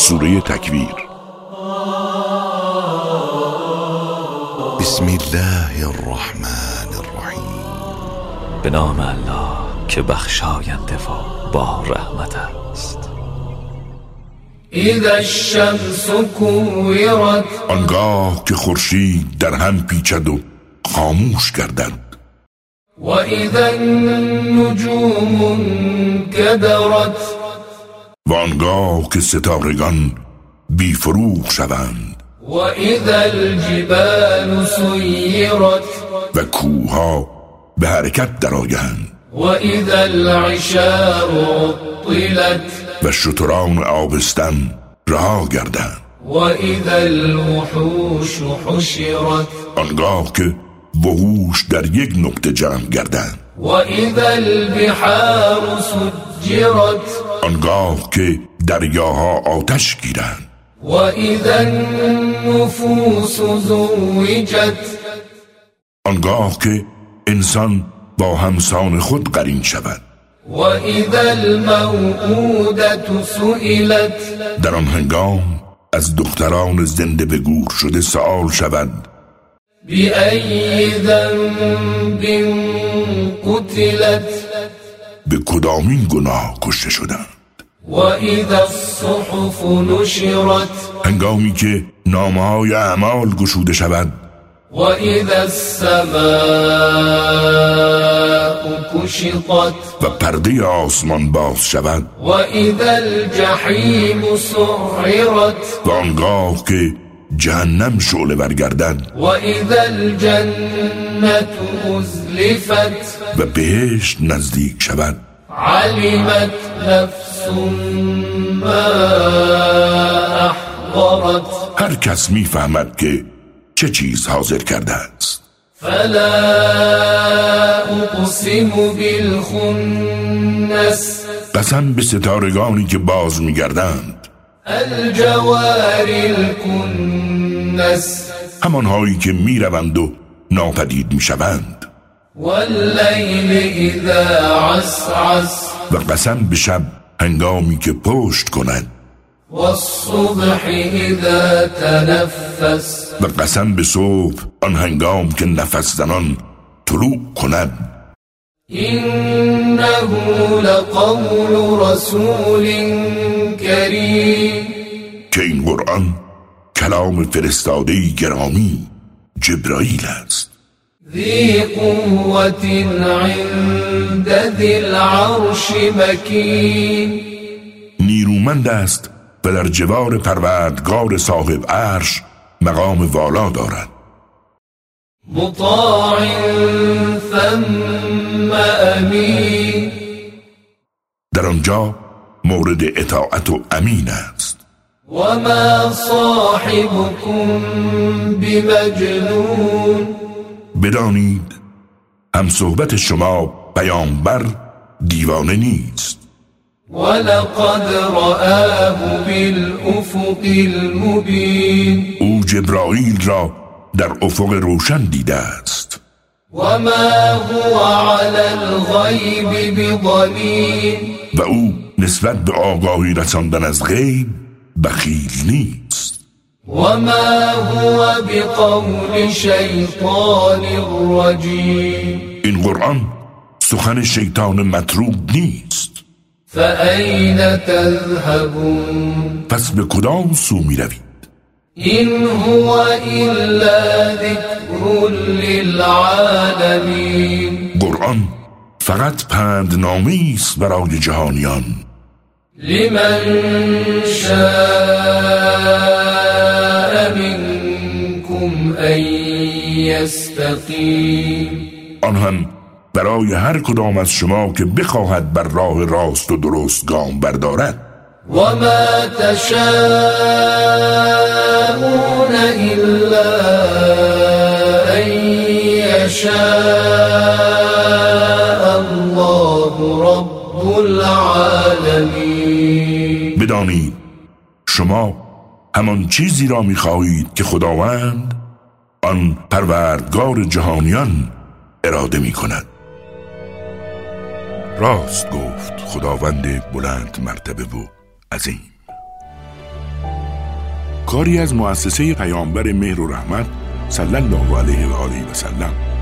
سوره تکویر. بسم الله الرحمن الرحیم. به نام الله که بخشاینده و با رحمت است. اذا الشمس كورت، آنگاه که خورشید در هم پیچد و خاموش گردد. و اذا النجوم انکدرت، و آنگاه که ستارگان بیفروغ شوند. و اذا الجبال سیرت، و کوهها به حرکت درآیند. و اذا العشار عطلت، و شتران آبستن رها گردند. و اذا الوحوش حشرت، آنگاه که وحوش در یک نقطه جمع گردند. و اذا البحار سجرت، آنگاه که دریاها آتش گیرند. و اذا النفوس زوجت، آنگاه که انسان با همسان خود قرین شود. و اذا الموءودة سئلت، در آن هنگام از دختران زنده به گور شده سؤال شود. بأي ذنب قتلت، به کدامین گناه کشته شدند. و اذا الصحف نشرت، هنگامی که نامه‌های اعمال گشوده شود. و اذا السماء کشطت، و پرده آسمان باز شود. و اذا الجحیم سعرت، و آنگاه که جهنم شعله برگردد. و اذا الجنة ازلفت، و بهشت نزدیک شود. علمت نفس ما احضرت، هر کس میفهمد که چه چیز حاضر کرده است. فلا اقسم بالخنس، قسم به ستارگانی که باز میگردند. الجوار الکنس، همانهایی که میروند و ناپدید میشوند. واللیل اذا عسعس، و قسم به شب هنگامی که پشت کند. والصبح اذا تنفس، و قسم به صبح آن هنگام که نفس زنان طلوع کند. انه لقول رسول کریم، که این قرآن کلام فرستاده‌ای گرامی جبرائیل است. ذی قوة عند ذی العرش مکین، نیرومند است و در جوار پروردگار صاحب عرش مقام والا دارد. مطاع ثم امین، در آنجا مورد اطاعت و امین است. و ما صاحبكم بمجنون، بدانید هم صحبت شما پیامبر دیوانه نیست. ولقد رآه بالافق المبین، او جبرائیل را در افق روشن دیده است. و ما هو علی الغیب بضنین، و او نسبت به آگاهی رساندن از غیب بخیل نیست. و ما هو بقول شیطان رجیم، این قرآن سخن شیطان مطرود نیست. فأین تذهبون، پس به کدام سو می روید؟ این هو الا ذکر للعالمین، قرآن فقط پندنامه‌ای است برای جهانیان. لمن شاء منکم ان یستقیم، آن هم برای هر کدام از شما که بخواهد بر راه راست و درست گام بردارد. و ما تشاءون الا ان یشاء الله رب العالمین. بدانید شما همان چیزی را می‌خواهید که خداوند آن پروردگار جهانیان اراده می‌کند. راست گفت خداوند بلند مرتبه و عظیم. کاری از مؤسسه پیامبر مهر و رحمت صلی الله علیه و آله و سلم.